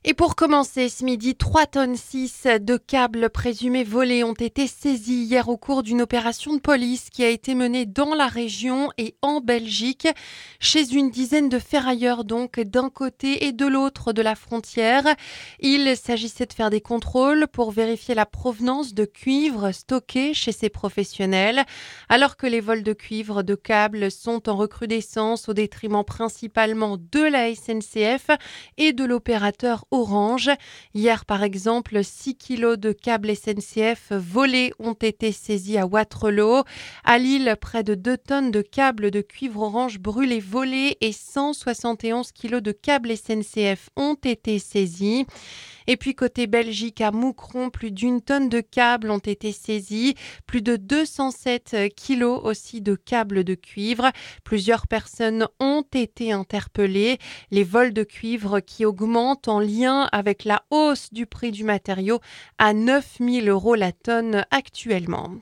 Et pour commencer, ce midi, 3,6 tonnes de câbles présumés volés ont été saisis hier au cours d'une opération de police qui a été menée dans la région et en Belgique, chez une dizaine de ferrailleurs donc d'un côté et de l'autre de la frontière. Il s'agissait de faire des contrôles pour vérifier la provenance de cuivre stocké chez ces professionnels, alors que les vols de cuivre de câbles sont en recrudescence au détriment principalement de la SNCF et de l'opérateur Orange. Hier, par exemple, 6 kilos de câbles SNCF volés ont été saisis à Waterloo. À Lille, près de 2 tonnes de câbles de cuivre Orange brûlés volés et 171 kilos de câbles SNCF ont été saisis. Et puis côté Belgique, à Moucron, plus d'1 tonne de câbles ont été saisis, plus de 207 kilos aussi de câbles de cuivre. Plusieurs personnes ont été interpellées. Les vols de cuivre qui augmentent en lien avec la hausse du prix du matériau à 9 000 € la tonne actuellement.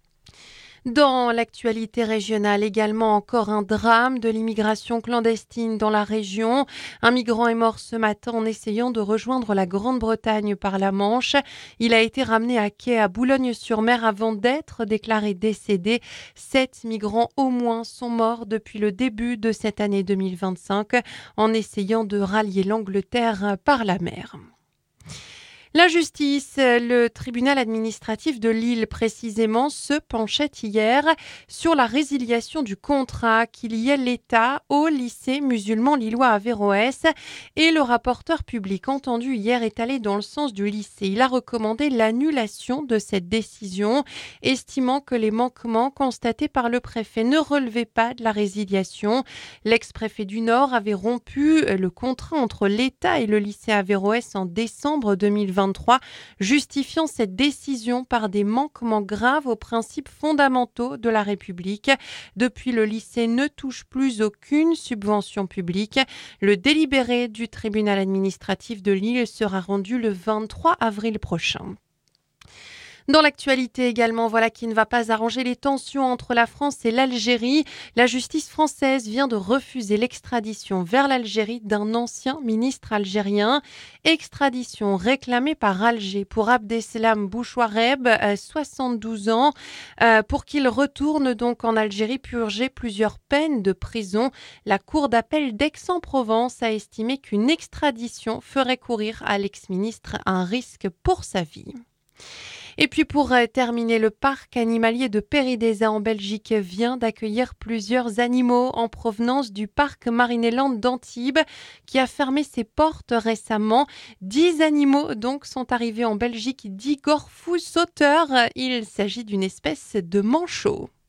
Dans l'actualité régionale également, encore un drame de l'immigration clandestine dans la région. Un migrant est mort ce matin en essayant de rejoindre la Grande-Bretagne par la Manche. Il a été ramené à quai à Boulogne-sur-Mer avant d'être déclaré décédé. 7 migrants au moins sont morts depuis le début de cette année 2025 en essayant de rallier l'Angleterre par la mer. La justice, le tribunal administratif de Lille précisément, se penchait hier sur la résiliation du contrat qui liait l'État au lycée musulman lillois Averroès, et le rapporteur public entendu hier est allé dans le sens du lycée. Il a recommandé l'annulation de cette décision, estimant que les manquements constatés par le préfet ne relevaient pas de la résiliation. L'ex-préfet du Nord avait rompu le contrat entre l'État et le lycée Averroès en décembre 2023, justifiant cette décision par des manquements graves aux principes fondamentaux de la République. Depuis, le lycée ne touche plus aucune subvention publique. Le délibéré du tribunal administratif de Lille sera rendu le 23 avril prochain. Dans l'actualité également, voilà qui ne va pas arranger les tensions entre la France et l'Algérie. La justice française vient de refuser l'extradition vers l'Algérie d'un ancien ministre algérien. Extradition réclamée par Alger pour Abdeslam Bouchouareb, 72 ans, pour qu'il retourne donc en Algérie purger plusieurs peines de prison. La cour d'appel d'Aix-en-Provence a estimé qu'une extradition ferait courir à l'ex-ministre un risque pour sa vie. Et puis pour terminer, le parc animalier de Péridesa en Belgique vient d'accueillir plusieurs animaux en provenance du parc Marineland d'Antibes qui a fermé ses portes récemment. 10 animaux donc sont arrivés en Belgique d'Igorfou sauteur. Il s'agit d'une espèce de manchot.